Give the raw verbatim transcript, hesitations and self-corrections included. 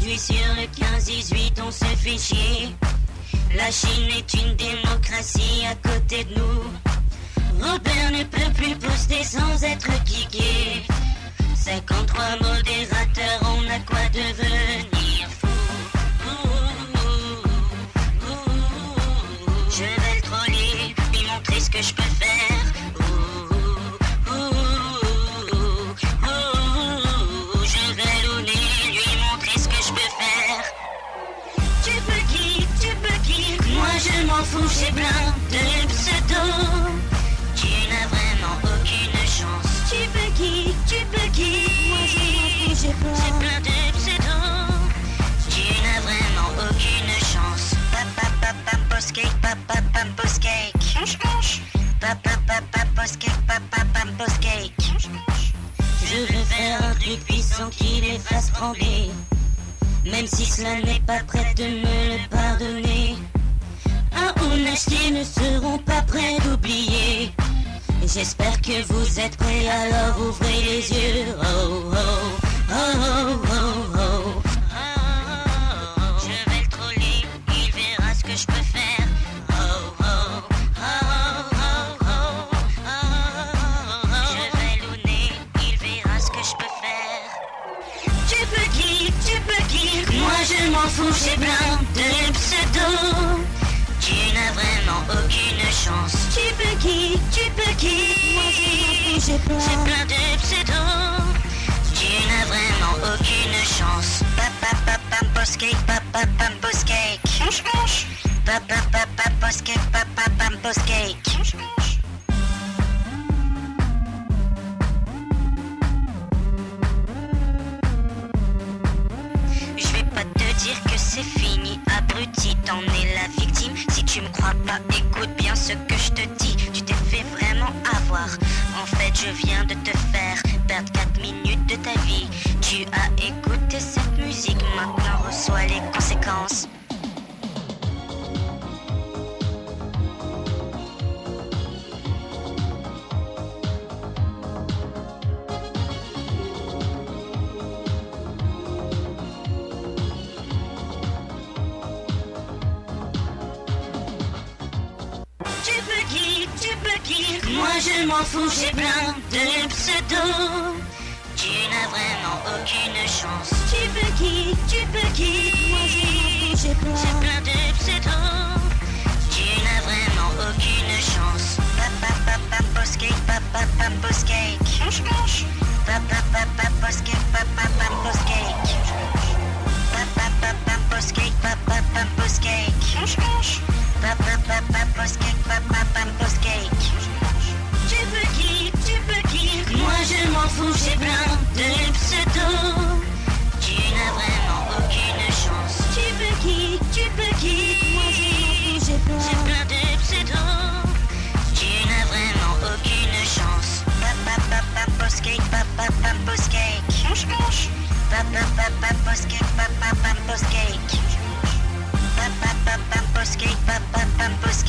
Puis sur le quinze dix-huit on se fait chier. La Chine est une démocratie à côté de nous. Robert ne peut plus poster sans être kické. cinquante-trois modérateurs, on a quoi devenir fou. Je vais le troller, lui montrer ce que je peux faire. Je vais l'ouner, lui montrer ce que je peux faire. Tu peux qui, tu peux qui, moi je m'en fous, j'ai plein de pseudos. Tu n'as vraiment aucune chance. Tu peux qui, tu peux qui, moi je m'en fous, j'ai plein, j'ai plein de pseudos. Tu n'as vraiment aucune chance. Papa papa postcake, papa pam postcake. Papa papa postcake, papa pam postcake. Je veux faire un truc puissant qui les fasse trembler. Même si cela n'est pas prêt de me le pardonner. Un ou acheté ne seront pas prêts d'oublier. J'espère que vous êtes prêts, alors ouvrez les yeux. Oh oh oh oh oh oh. Je vais le troller, il verra ce que je peux faire. Oh oh oh oh oh oh. Je vais l'ouner, il verra ce que je peux faire. Tu peux qui, tu peux qui, moi je m'en fous, j'ai plein de pseudos. Tu n'as vraiment aucune chance. Tu peux qui, tu peux qui, moi je m'en fous, j'ai plein, j'ai plein de pseudos. Tu n'as vraiment aucune chance. Papa papa postcake, papa pam postcake. Papa papa postcake, papa pam postcake. Je vais pas te dire que c'est fini, abruti, t'en es la victime. Si tu me crois pas, écoute bien ce que je te dis. Tu t'es fait vraiment avoir. En fait, je viens de te faire perdre quatre minutes de ta vie. Tu as écouté cette musique, maintenant reçois les conséquences. Moi je m'en fous, j'ai plein de pseudos. Tu n'as vraiment aucune chance. Tu peux qui, tu peux qui, moi je m'en fous, j'ai plein, j'ai plein de pseudos. Tu n'as vraiment aucune chance. Papa papa postcake, papa pam postcake. Papa papa postcake, papa pam postcake. Papa papa postcake, papa pam postcake. Papa papa postcake, papa pam postcake. Tu peux qui, tu peux qui, moi je m'en fous, j'ai plein de pseudos. Tu n'as vraiment aucune chance. Tu peux qui, tu peux qui, moi je m'en fous, j'ai plein, j'ai plein de pseudos. Tu n'as vraiment aucune chance. Papa papa postcake, papa pam postcake. Papa papa postcake, papa pam postcake. Papa papa postcake, papa pam postcake.